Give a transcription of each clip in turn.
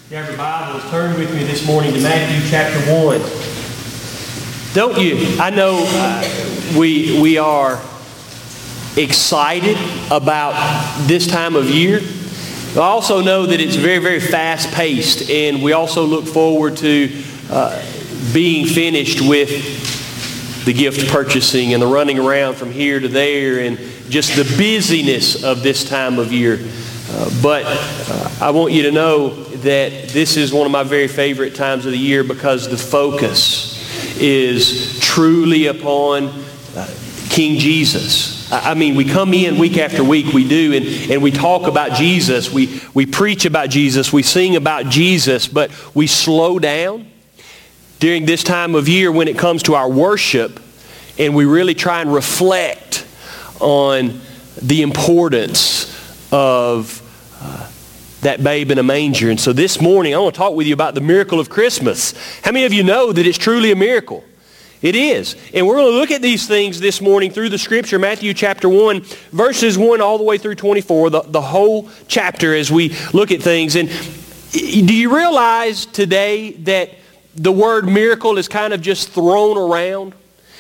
You have your Bibles, turn with me this morning to Matthew chapter 1. Don't you? I know we are excited about this time of year. I also know that it's very, very fast-paced, and we also look forward to being finished with the gift purchasing and the running around from here to there and just the busyness of this time of year. But I want you to know that this is one of my very favorite times of the year because the focus is truly upon King Jesus. I mean, we come in week after week, we do, and we talk about Jesus. We preach about Jesus. We sing about Jesus, but we slow down during this time of year when it comes to our worship, and we really try and reflect on the importance of that babe in a manger. And so this morning, I want to talk with you about the miracle of Christmas. How many of you know that it's truly a miracle? It is. And we're going to look at these things this morning through the Scripture, Matthew chapter 1, verses 1 all the way through 24, the whole chapter as we look at things. And do you realize today that the word miracle is kind of just thrown around?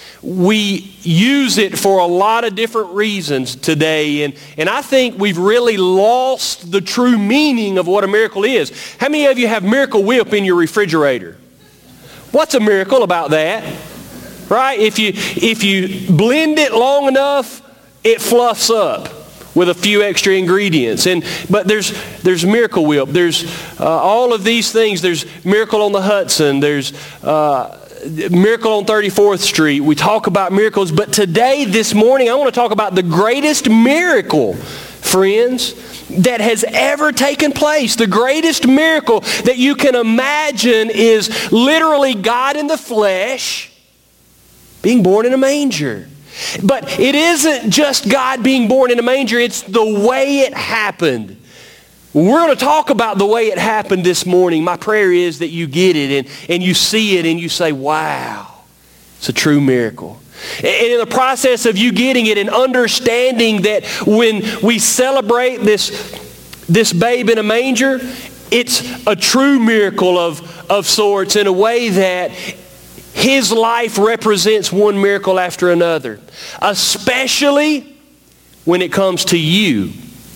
We use it for a lot of different reasons today, and I think we've really lost the true meaning of what a miracle is. How many of you have Miracle Whip in your refrigerator? What's a miracle about that? Right? If you blend it long enough, it fluffs up with a few extra ingredients. But there's Miracle Whip. There's all of these things. There's Miracle on the Hudson. There's Miracle on 34th Street. We talk about miracles, but today, this morning, I want to talk about the greatest miracle, friends, that has ever taken place. The greatest miracle that you can imagine is literally God in the flesh being born in a manger. But it isn't just God being born in a manger, it's the way it happened. We're going to talk about the way it happened this morning. My prayer is that you get it and you see it and you say, wow, it's a true miracle. And in the process of you getting it and understanding that when we celebrate this babe in a manger, it's a true miracle of sorts in a way that his life represents one miracle after another, especially when it comes to you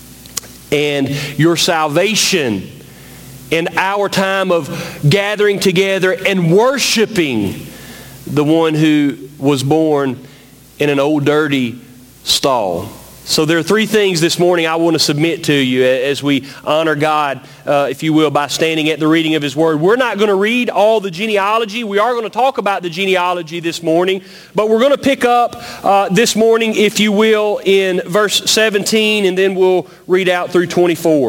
and your salvation and our time of gathering together and worshiping the one who was born in an old dirty stall. So there are three things this morning I want to submit to you as we honor God, if you will, by standing at the reading of His Word. We're not going to read all the genealogy. We are going to talk about the genealogy this morning, but we're going to pick up this morning, if you will, in verse 17, and then we'll read out through 24.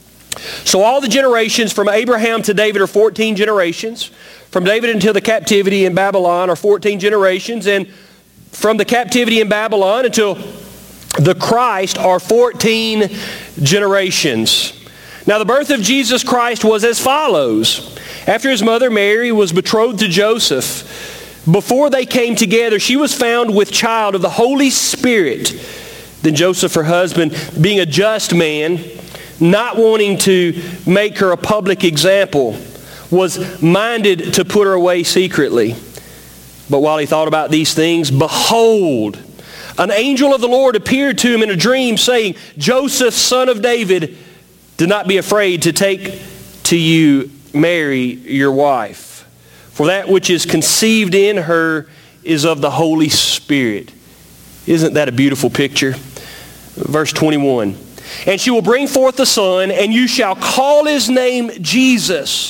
So all the generations from Abraham to David are 14 generations. From David until the captivity in Babylon are 14 generations. And from the captivity in Babylon until the Christ are 14 generations. Now the birth of Jesus Christ was as follows. After his mother Mary was betrothed to Joseph, before they came together, she was found with child of the Holy Spirit. Then Joseph, her husband, being a just man, not wanting to make her a public example, was minded to put her away secretly. But while he thought about these things, behold, an angel of the Lord appeared to him in a dream, saying, Joseph, son of David, do not be afraid to take to you Mary, your wife. For that which is conceived in her is of the Holy Spirit. Isn't that a beautiful picture? Verse 21. And she will bring forth a son, and you shall call his name Jesus,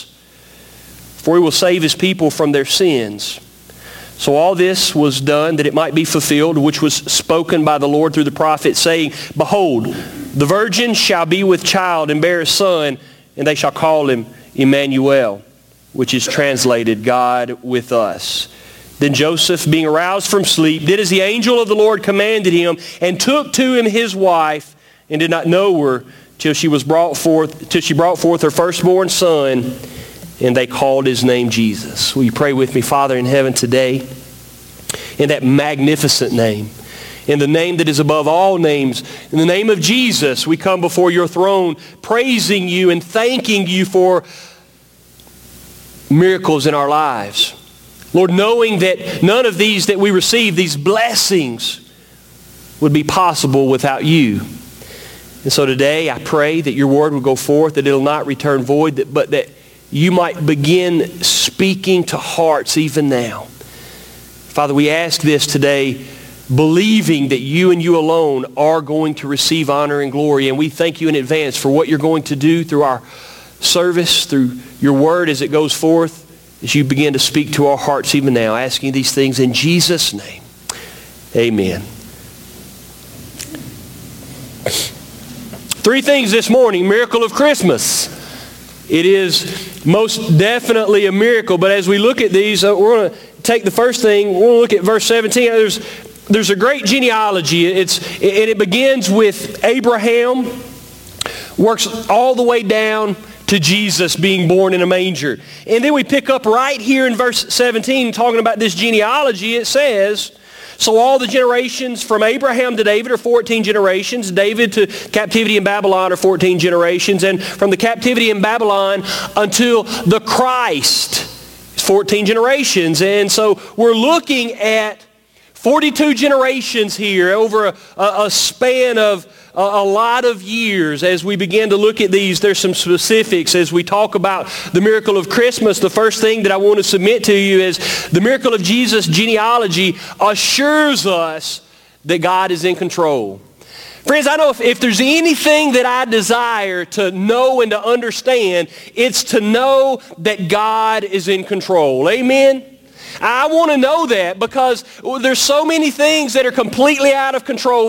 for he will save his people from their sins. So all this was done that it might be fulfilled, which was spoken by the Lord through the prophet, saying, Behold, the virgin shall be with child and bear a son, and they shall call him Emmanuel, which is translated, God with us. Then Joseph, being aroused from sleep, did as the angel of the Lord commanded him, and took to him his wife, and did not know her till she brought forth her firstborn son, and they called his name Jesus. Will you pray with me, Father in heaven, today, in that magnificent name, in the name that is above all names, in the name of Jesus, we come before your throne praising you and thanking you for miracles in our lives. Lord, knowing that none of these that we receive, these blessings, would be possible without you. And so today I pray that your word will go forth, that it will not return void, but that you might begin speaking to hearts even now. Father, we ask this today, believing that you and you alone are going to receive honor and glory. And we thank you in advance for what you're going to do through our service, through your word as it goes forth, as you begin to speak to our hearts even now, asking these things in Jesus' name. Amen. 3 things this morning. Miracle of Christmas. It is most definitely a miracle. But as we look at these, we're going to take the first thing. We're going to look at verse 17. There's a great genealogy. It begins with Abraham, works all the way down to Jesus being born in a manger. And then we pick up right here in verse 17 talking about this genealogy. It says, so all the generations from Abraham to David are 14 generations. David to captivity in Babylon are 14 generations. And from the captivity in Babylon until the Christ is 14 generations. And so we're looking at 42 generations here over a span of a lot of years. As we begin to look at these, there's some specifics as we talk about the miracle of Christmas. The first thing that I want to submit to you is the miracle of Jesus' genealogy assures us that God is in control. Friends, I know if there's anything that I desire to know and to understand, it's to know that God is in control. Amen? I want to know that because there's so many things that are completely out of control.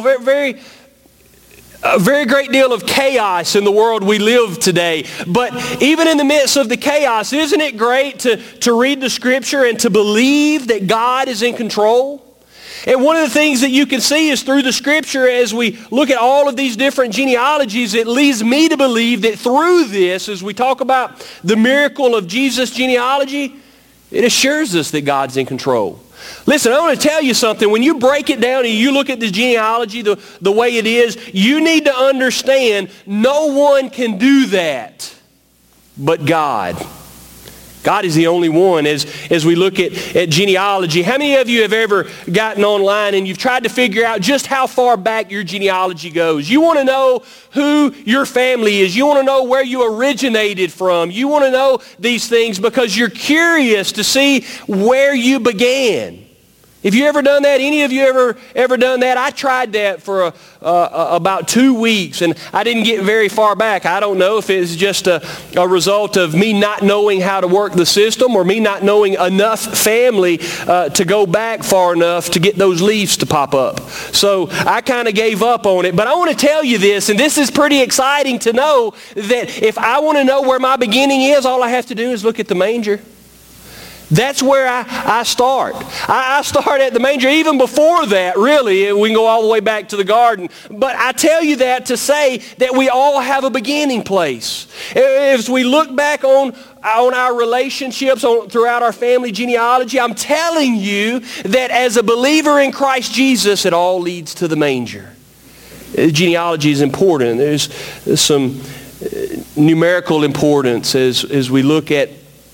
A very great deal of chaos in the world we live today. But even in the midst of the chaos, isn't it great to read the Scripture and to believe that God is in control? And one of the things that you can see is through the Scripture, as we look at all of these different genealogies, it leads me to believe that through this, as we talk about the miracle of Jesus' genealogy, it assures us that God's in control. Listen, I want to tell you something. When you break it down and you look at the genealogy the way it is, you need to understand no one can do that but God. God is the only one. As we look at genealogy, how many of you have ever gotten online and you've tried to figure out just how far back your genealogy goes? You want to know who your family is. You want to know where you originated from. You want to know these things because you're curious to see where you began. Have you ever done that? Any of you ever done that? I tried that for about 2 weeks, and I didn't get very far back. I don't know if it's just a result of me not knowing how to work the system or me not knowing enough family to go back far enough to get those leaves to pop up. So I kind of gave up on it. But I want to tell you this, and this is pretty exciting to know, that if I want to know where my beginning is, all I have to do is look at the manger. That's where I start. I start at the manger. Even before that, really, we can go all the way back to the garden. But I tell you that to say that we all have a beginning place. As we look back on our relationships throughout our family genealogy, I'm telling you that as a believer in Christ Jesus, it all leads to the manger. Genealogy is important. There's some numerical importance as we look at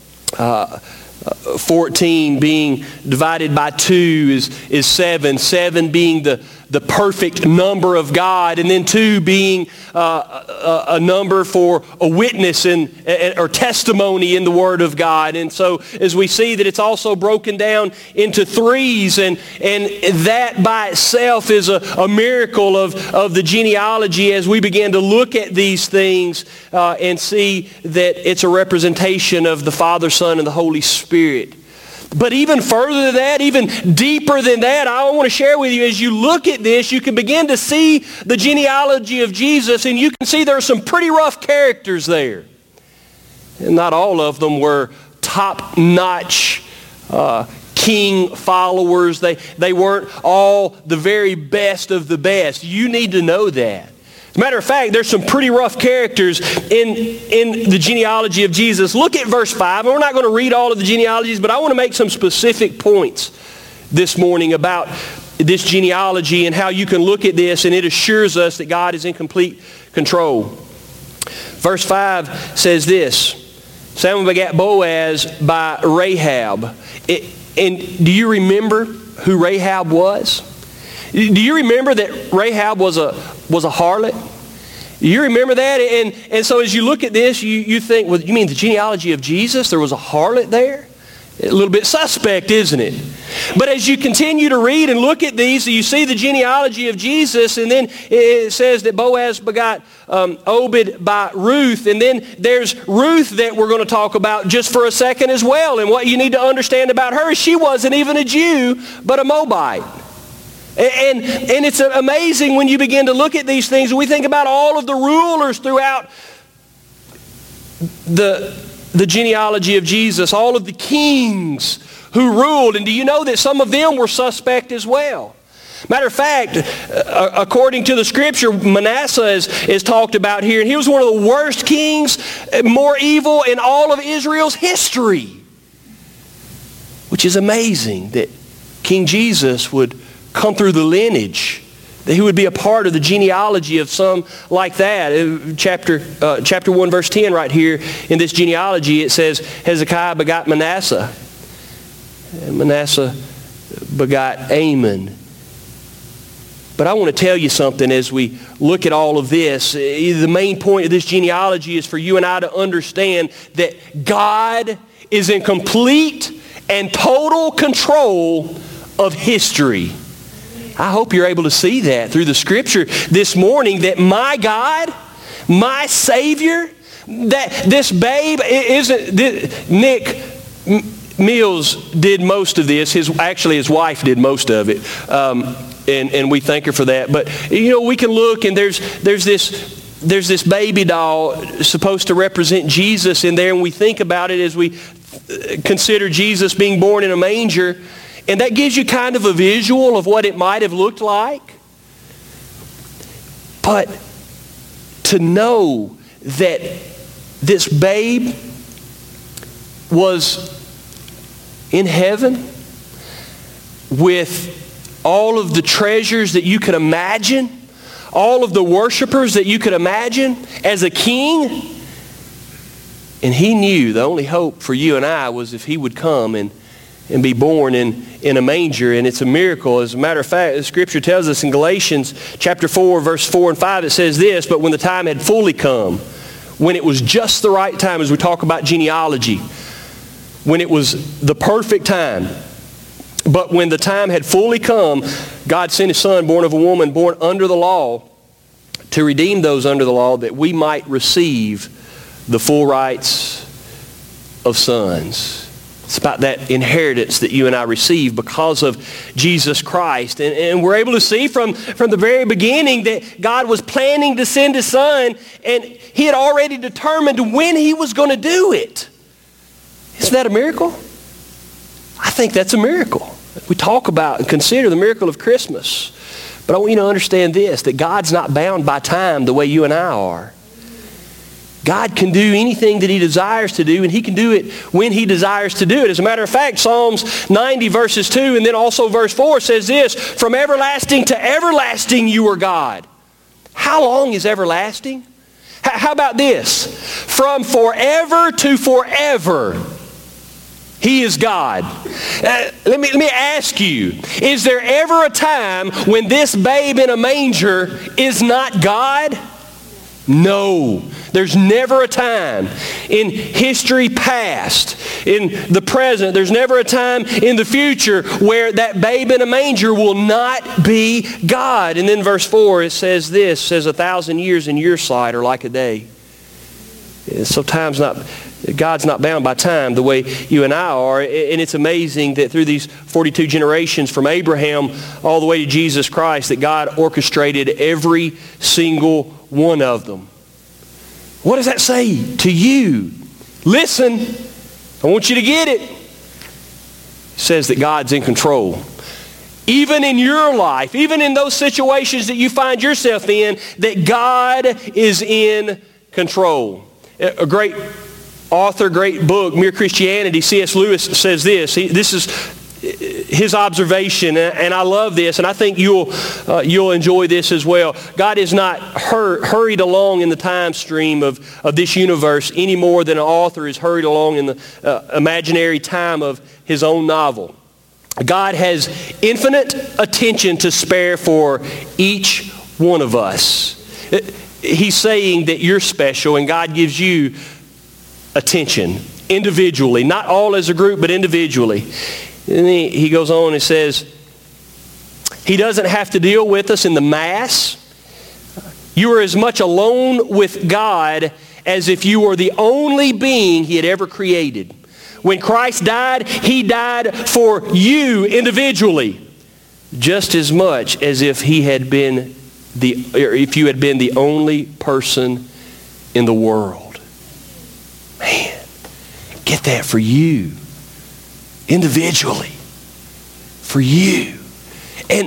14 being divided by 2 is 7. 7 being the perfect number of God, and then 2 being a number for a witness or testimony in the Word of God. And so as we see that it's also broken down into 3s, and that by itself is a miracle of the genealogy as we begin to look at these things and see that it's a representation of the Father, Son, and the Holy Spirit. But even further than that, even deeper than that, I want to share with you, as you look at this, you can begin to see the genealogy of Jesus, and you can see there are some pretty rough characters there. And not all of them were top-notch king followers. They weren't all the very best of the best. You need to know that. As a matter of fact, there's some pretty rough characters in the genealogy of Jesus. Look at verse 5. And we're not going to read all of the genealogies, but I want to make some specific points this morning about this genealogy and how you can look at this and it assures us that God is in complete control. Verse 5 says this. Salmon begat Boaz by Rahab. And do you remember who Rahab was? Do you remember that Rahab was a harlot? You remember that? And so as you look at this, you think, well, you mean the genealogy of Jesus? There was a harlot there? A little bit suspect, isn't it? But as you continue to read and look at these, you see the genealogy of Jesus, and then it says that Boaz begot Obed by Ruth, and then there's Ruth that we're going to talk about just for a second as well. And what you need to understand about her is she wasn't even a Jew, but a Moabite. And it's amazing when you begin to look at these things, and we think about all of the rulers throughout the genealogy of Jesus, all of the kings who ruled. And do you know that some of them were suspect as well? Matter of fact, according to the scripture, Manasseh is talked about here, and he was one of the worst kings, more evil in all of Israel's history. Which is amazing that King Jesus would come through the lineage, that he would be a part of the genealogy of some like that. Chapter 1, verse 10 right here in this genealogy, it says, Hezekiah begot Manasseh. And Manasseh begot Amon. But I want to tell you something as we look at all of this. The main point of this genealogy is for you and I to understand that God is in complete and total control of history. I hope you're able to see that through the scripture this morning, that my God, my Savior, that this babe isn't... Nick Mills did most of this. His wife did most of it. And we thank her for that. But, we can look, and there's this baby doll supposed to represent Jesus in there, and we think about it as we consider Jesus being born in a manger. And that gives you kind of a visual of what it might have looked like. But to know that this babe was in heaven with all of the treasures that you could imagine, all of the worshipers that you could imagine as a king, and he knew the only hope for you and I was if he would come and be born in a manger. And it's a miracle. As a matter of fact, the scripture tells us in Galatians chapter 4, verse 4 and 5, it says this, but when the time had fully come, when it was just the right time, as we talk about genealogy, when it was the perfect time, but when the time had fully come, God sent his son, born of a woman, born under the law, to redeem those under the law, that we might receive the full rights of sons. It's about that inheritance that you and I receive because of Jesus Christ. And we're able to see from the very beginning that God was planning to send his son, and he had already determined when he was going to do it. Isn't that a miracle? I think that's a miracle. We talk about and consider the miracle of Christmas. But I want you to understand this, that God's not bound by time the way you and I are. God can do anything that he desires to do, and he can do it when he desires to do it. As a matter of fact, Psalms 90 verses 2 and then also verse 4 says this, from everlasting to everlasting you are God. How long is everlasting? How about this? From forever to forever, he is God. Let me ask you, is there ever a time when this babe in a manger is not God? No. There's never a time in history past, in the present, there's never a time in the future where that babe in a manger will not be God. And then verse 4, it says this, it says 1,000 years in your sight are like a day. So God's not bound by time the way you and I are. And it's amazing that through these 42 generations from Abraham all the way to Jesus Christ, that God orchestrated every single one of them. What does that say to you? Listen, I want you to get it. It says that God's in control. Even in your life, even in those situations that you find yourself in, that God is in control. A great author, great book, Mere Christianity, C.S. Lewis says this. his observation, and I love this, and I think you'll enjoy this as well. God is not hurried along in the time stream of this universe any more than an author is hurried along in the imaginary time of his own novel. God has infinite attention to spare for each one of us. He's saying that you're special, and God gives you attention individually, not all as a group, but individually. And he goes on and says, he doesn't have to deal with us in the mass. You are as much alone with God as if you were the only being he had ever created. When Christ died, he died for you individually, just as much as if you had been the only person in the world. Man, get that for you. Individually. For you. And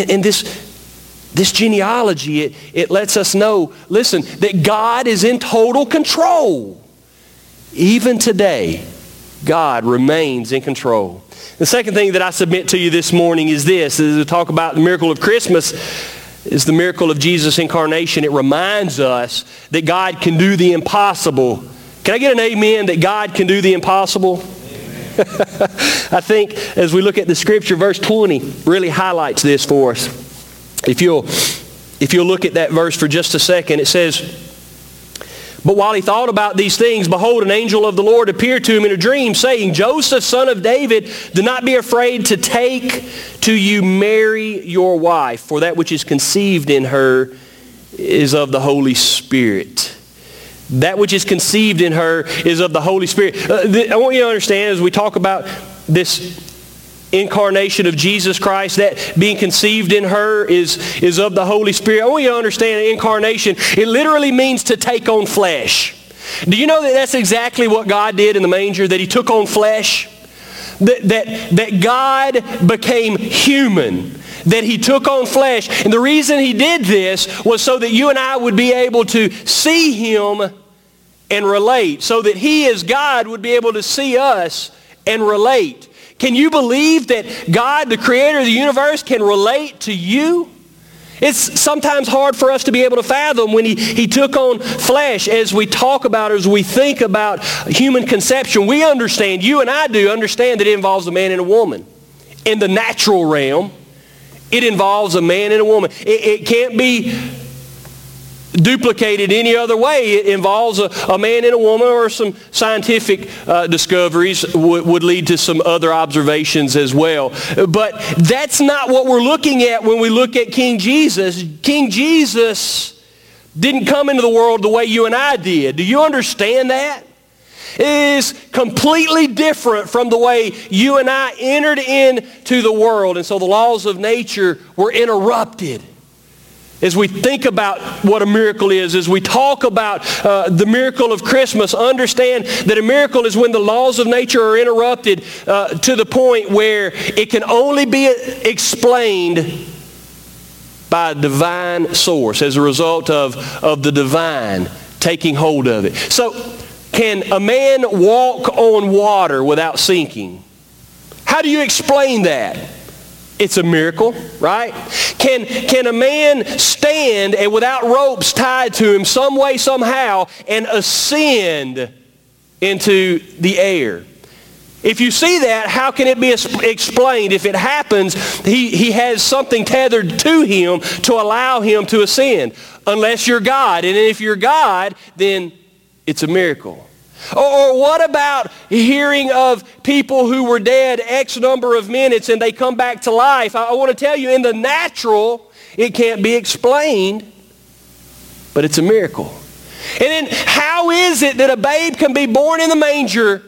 this genealogy, it lets us know, listen, that God is in total control. Even today, God remains in control. The second thing that I submit to you this morning is this, as we talk about the miracle of Christmas, is the miracle of Jesus' incarnation. It reminds us that God can do the impossible. Can I get an amen that God can do the impossible? I think as we look at the scripture, verse 20 really highlights this for us. If you'll look at that verse for just a second, it says, but while he thought about these things, behold, an angel of the Lord appeared to him in a dream, saying, Joseph, son of David, do not be afraid to take to you Mary your wife, for that which is conceived in her is of the Holy Spirit. That which is conceived in her is of the Holy Spirit. I want you to understand as we talk about this incarnation of Jesus Christ, that being conceived in her is of the Holy Spirit. I want you to understand incarnation, it literally means to take on flesh. Do you know that that's exactly what God did in the manger, that he took on flesh? That God became human, that he took on flesh. And the reason he did this was so that you and I would be able to see him and relate, so that he as God would be able to see us and relate. Can you believe that God, the creator of the universe, can relate to you? It's sometimes hard for us to be able to fathom when he took on flesh. As we talk about, as we think about human conception, we understand, you and I do understand, that it involves a man and a woman. In the natural realm, it involves a man and a woman. It can't be duplicated any other way. It involves a man and a woman, or some scientific discoveries would lead to some other observations as well. But that's not what we're looking at when we look at King Jesus. King Jesus didn't come into the world the way you and I did. Do you understand that? It is completely different from the way you and I entered into the world. And so the laws of nature were interrupted. As we think about what a miracle is, as we talk about the miracle of Christmas, understand that a miracle is when the laws of nature are interrupted to the point where it can only be explained by a divine source as a result of the divine taking hold of it. So, can a man walk on water without sinking? How do you explain that? It's a miracle, right? Can a man stand and without ropes tied to him some way, somehow, and ascend into the air? If you see that, how can it be explained? If it happens, he has something tethered to him to allow him to ascend. Unless you're God. And if you're God, then it's a miracle. Or what about hearing of people who were dead X number of minutes and they come back to life? I want to tell you, in the natural, it can't be explained, but it's a miracle. And then how is it that a babe can be born in the manger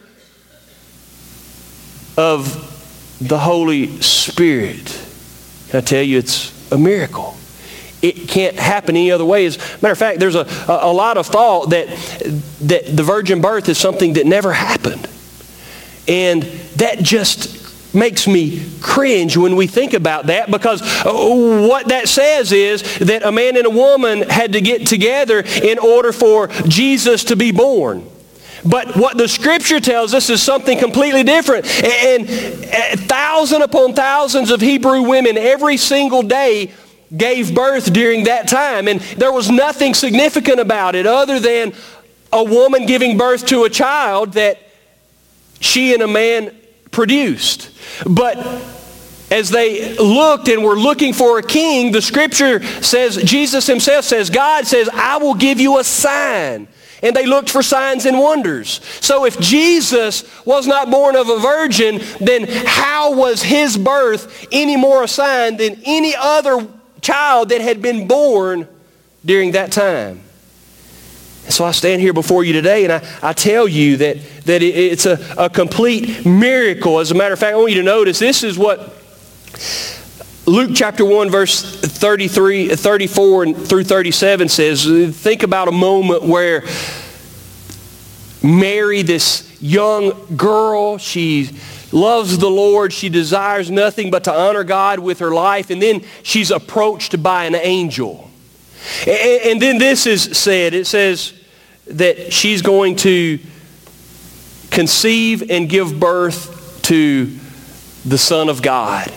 of the Holy Spirit? Can I tell you, it's a miracle. It can't happen any other way. As a matter of fact, there's a lot of thought that the virgin birth is something that never happened. And that just makes me cringe when we think about that, because what that says is that a man and a woman had to get together in order for Jesus to be born. But what the Scripture tells us is something completely different. And thousands upon thousands of Hebrew women every single day gave birth during that time. And there was nothing significant about it other than a woman giving birth to a child that she and a man produced. But as they looked and were looking for a king, the Scripture says, Jesus himself says, God says, I will give you a sign. And they looked for signs and wonders. So if Jesus was not born of a virgin, then how was his birth any more a sign than any other child that had been born during that time? And so I stand here before you today and I tell you that it's a complete miracle. As a matter of fact, I want you to notice this is what Luke chapter 1 verse 34 and through 37 says. Think about a moment where Mary, this young girl, she loves the Lord. She desires nothing but to honor God with her life. And then she's approached by an angel. And then this is said. It says that she's going to conceive and give birth to the Son of God.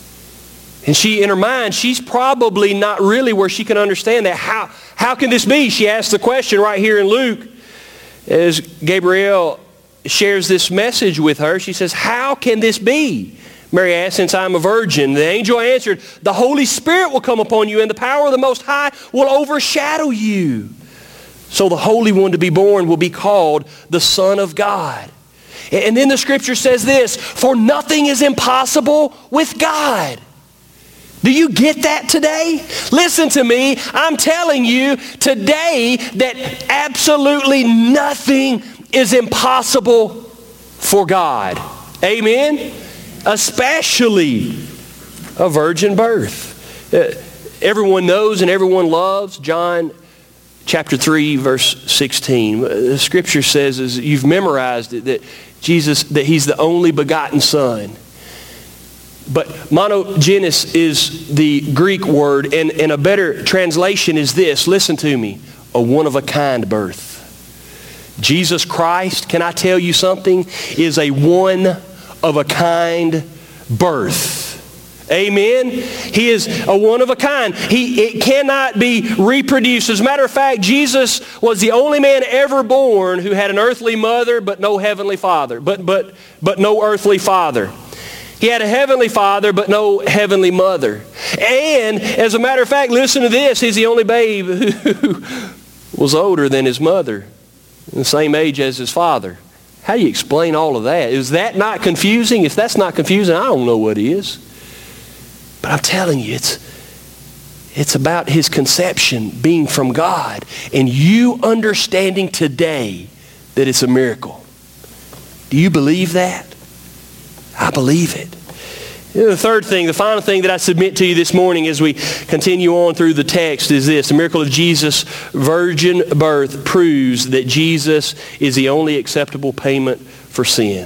And she, in her mind, she's probably not really where she can understand that. How can this be? She asks the question right here in Luke as Gabriel shares this message with her. She says, how can this be? Mary asked, since I'm a virgin. The angel answered, the Holy Spirit will come upon you and the power of the Most High will overshadow you. So the Holy One to be born will be called the Son of God. And then the Scripture says this, for nothing is impossible with God. Do you get that today? Listen to me. I'm telling you today that absolutely nothing is impossible for God. Amen? Especially a virgin birth. Everyone knows and everyone loves John chapter 3 verse 16. The Scripture says, as you've memorized it, that Jesus, that he's the only begotten Son. But monogenes is the Greek word, and a better translation is this. Listen to me. A one-of-a-kind birth. Jesus Christ, can I tell you something, is a one-of-a-kind birth. Amen? He is a one-of-a-kind. It cannot be reproduced. As a matter of fact, Jesus was the only man ever born who had an earthly mother but no heavenly father, but no earthly father. He had a heavenly father, but no heavenly mother. And as a matter of fact, listen to this. He's the only babe who was older than his mother, the same age as his father. How do you explain all of that? Is that not confusing? If that's not confusing, I don't know what is. But I'm telling you, it's about his conception being from God. And you understanding today that it's a miracle. Do you believe that? I believe it. The third thing, the final thing that I submit to you this morning as we continue on through the text is this. The miracle of Jesus' virgin birth proves that Jesus is the only acceptable payment for sin.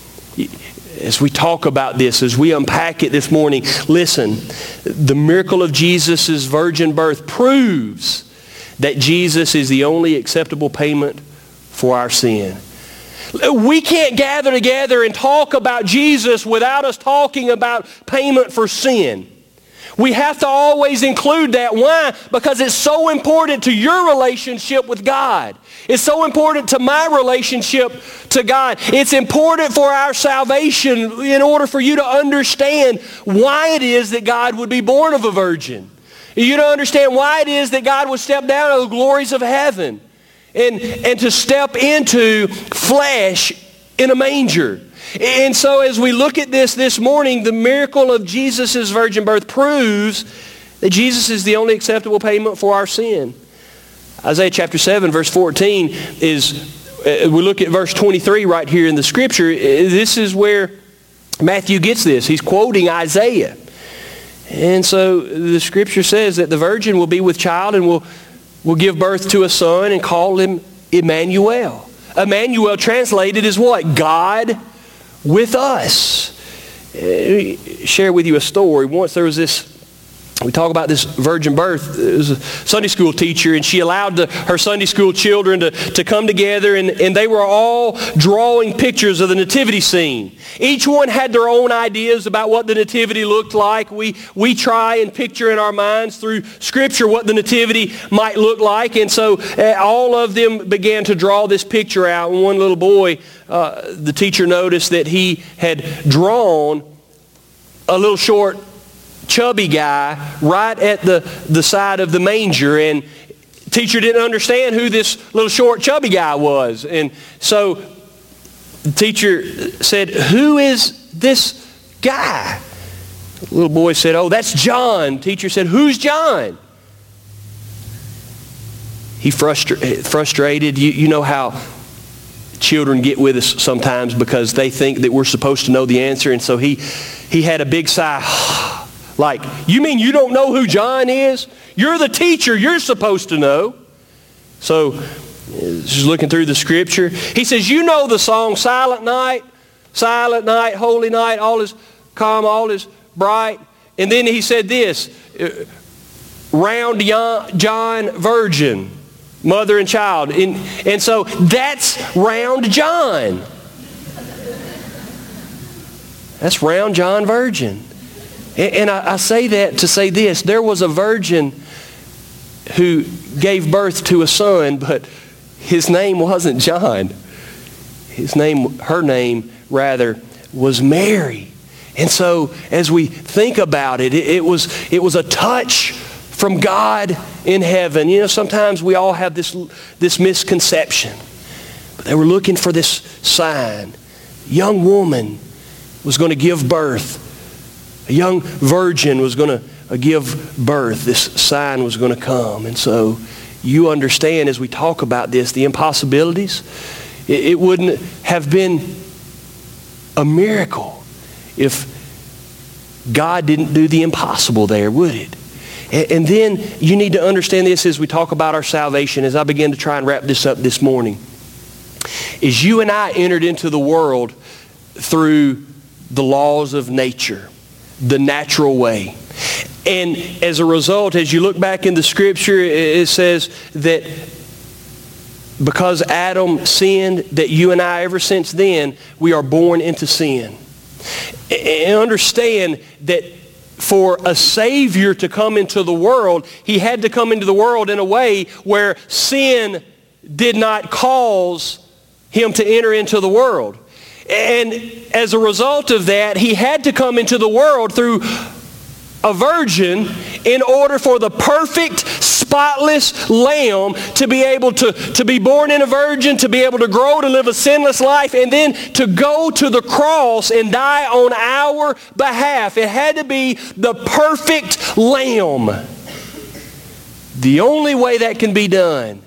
As we talk about this, as we unpack it this morning, listen, the miracle of Jesus' virgin birth proves that Jesus is the only acceptable payment for our sin. We can't gather together and talk about Jesus without us talking about payment for sin. We have to always include that. Why? Because it's so important to your relationship with God. It's so important to my relationship to God. It's important for our salvation in order for you to understand why it is that God would be born of a virgin. You to understand why it is that God would step down out of the glories of heaven and to step into flesh in a manger. And so as we look at this morning, the miracle of Jesus' virgin birth proves that Jesus is the only acceptable payment for our sin. Isaiah chapter 7 verse 14 is, we look at verse 23 right here in the Scripture. This is where Matthew gets this. He's quoting Isaiah. And so the Scripture says that the virgin will be with child and will give birth to a son and call him Emmanuel. Emmanuel translated is what? God with us. Let me share with you a story. Once there was this we talk about this virgin birth. It was a Sunday school teacher, and she allowed her Sunday school children to come together, and they were all drawing pictures of the nativity scene. Each one had their own ideas about what the nativity looked like. We try and picture in our minds through Scripture what the nativity might look like, and so all of them began to draw this picture out. And one little boy, the teacher noticed that he had drawn a little short chubby guy right at the side of the manger, and teacher didn't understand who this little short chubby guy was. And so the teacher said, "Who is this guy?" The little boy said, "Oh, that's John." Teacher said, "Who's John?" He frustrated. You know how children get with us sometimes because they think that we're supposed to know the answer, and so he had a big sigh. Like, you mean you don't know who John is? You're the teacher. You're supposed to know. So, just looking through the Scripture, he says, you know the song, Silent Night, Holy Night, all is calm, all is bright. And then he said this, round John virgin, mother and child. And so that's round John. That's round John virgin. And I say that to say this. There was a virgin who gave birth to a son, but his name wasn't John. Her name, rather, was Mary. And so as we think about it, it was a touch from God in heaven. You know, sometimes we all have this misconception. But they were looking for this sign. A young woman was going to give birth. A young virgin was going to give birth. This sign was going to come. And so you understand as we talk about this, the impossibilities, it wouldn't have been a miracle if God didn't do the impossible there, would it? And then you need to understand this as we talk about our salvation, as I begin to try and wrap this up this morning. Is you and I entered into the world through the laws of nature, the natural way. And as a result, as you look back in the Scripture, it says that because Adam sinned, that you and I, ever since then, we are born into sin. And understand that for a Savior to come into the world, He had to come into the world in a way where sin did not cause Him to enter into the world. And as a result of that, He had to come into the world through a virgin in order for the perfect, spotless lamb to be able to be born in a virgin, to be able to grow, to live a sinless life, and then to go to the cross and die on our behalf. It had to be the perfect lamb. The only way that can be done,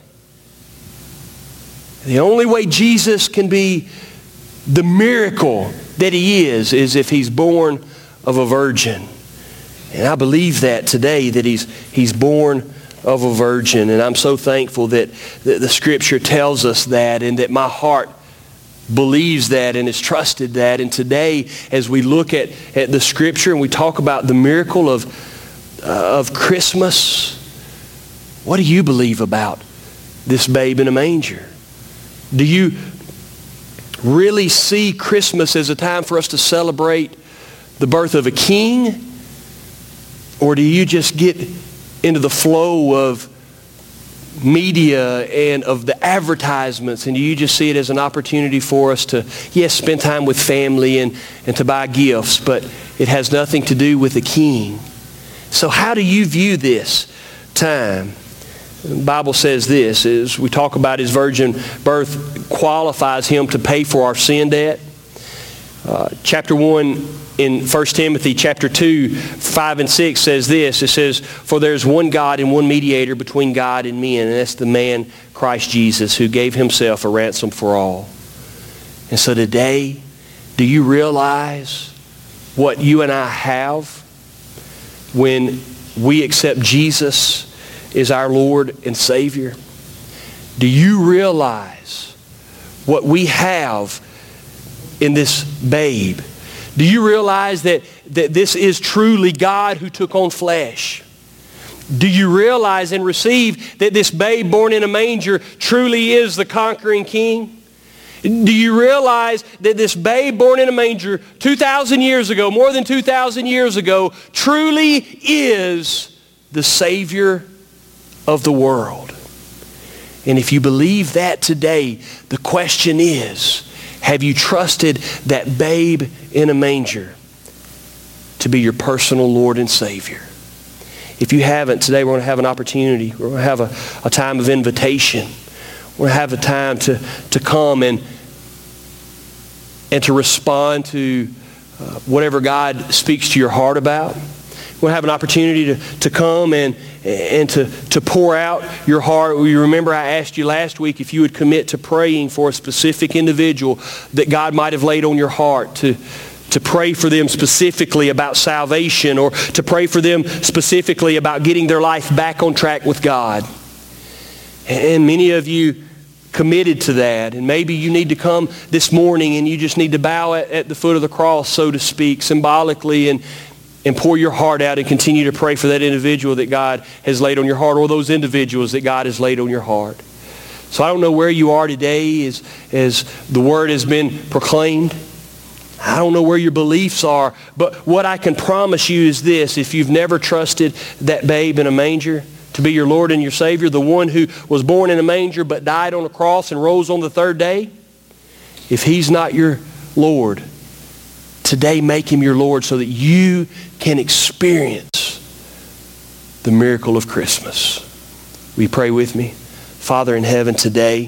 the only way Jesus can be the miracle that He is if He's born of a virgin. And I believe that today, that He's born of a virgin. And I'm so thankful that the Scripture tells us that, and that my heart believes that and has trusted that. And today, as we look at the Scripture and we talk about the miracle of Christmas, what do you believe about this babe in a manger? Do you really see Christmas as a time for us to celebrate the birth of a king? Or do you just get into the flow of media and of the advertisements, and do you just see it as an opportunity for us to, yes, spend time with family and to buy gifts, but it has nothing to do with the king? So how do you view this time? The Bible says this, as we talk about His virgin birth qualifies Him to pay for our sin debt. Chapter 1 in 1 Timothy chapter 2, 5 and 6 says this. It says, "For there is one God and one mediator between God and men, and that's the man Christ Jesus, who gave Himself a ransom for all." And so today, do you realize what you and I have when we accept Jesus as our Lord and Savior? Do you realize what we have in this babe? Do you realize that this is truly God who took on flesh? Do you realize and receive that this babe born in a manger truly is the conquering king? Do you realize that this babe born in a manger 2,000 years ago, more than 2,000 years ago, truly is the Savior of the world? And if you believe that today, the question is, have you trusted that babe in a manger to be your personal Lord and Savior? If you haven't, today we're going to have an opportunity. We're going to have a time of invitation. We're going to have a time to come and to respond to whatever God speaks to your heart about. We'll have an opportunity to come and to pour out your heart. You remember I asked you last week if you would commit to praying for a specific individual that God might have laid on your heart, to pray for them specifically about salvation, or to pray for them specifically about getting their life back on track with God. And many of you committed to that. And maybe you need to come this morning and you just need to bow at the foot of the cross, so to speak, symbolically, and pour your heart out and continue to pray for that individual that God has laid on your heart, or those individuals that God has laid on your heart. So I don't know where you are today as the word has been proclaimed. I don't know where your beliefs are, but what I can promise you is this: if you've never trusted that babe in a manger to be your Lord and your Savior, the one who was born in a manger but died on a cross and rose on the third day, if he's not your Lord, today make him your Lord so that you can experience the miracle of Christmas. Will you pray with me? Father in heaven, today,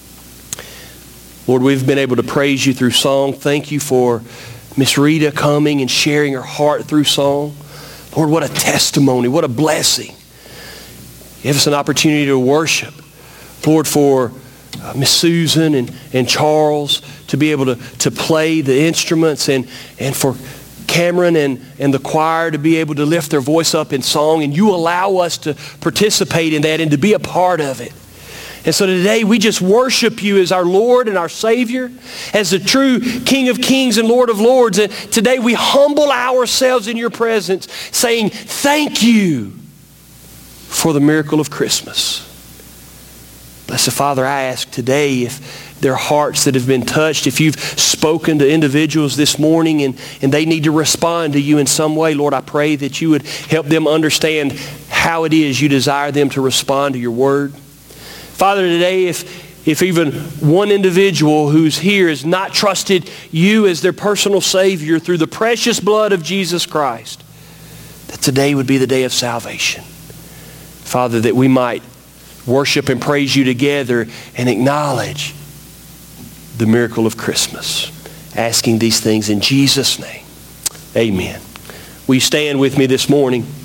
Lord, we've been able to praise you through song. Thank you for Miss Rita coming and sharing her heart through song. Lord, what a testimony, what a blessing. Give us an opportunity to worship. Lord, for Miss Susan and Charles to be able to play the instruments, and for Cameron and the choir to be able to lift their voice up in song, and you allow us to participate in that and to be a part of it. And so today we just worship you as our Lord and our Savior, as the true King of Kings and Lord of Lords. And today we humble ourselves in your presence, saying thank you for the miracle of Christmas. Blessed Father, I ask today if there are hearts that have been touched, if you've spoken to individuals this morning and they need to respond to you in some way, Lord, I pray that you would help them understand how it is you desire them to respond to your word. Father, today if even one individual who's here has not trusted you as their personal Savior through the precious blood of Jesus Christ, that today would be the day of salvation. Father, that we might worship and praise you together and acknowledge the miracle of Christmas. Asking these things in Jesus' name. Amen. Will you stand with me this morning?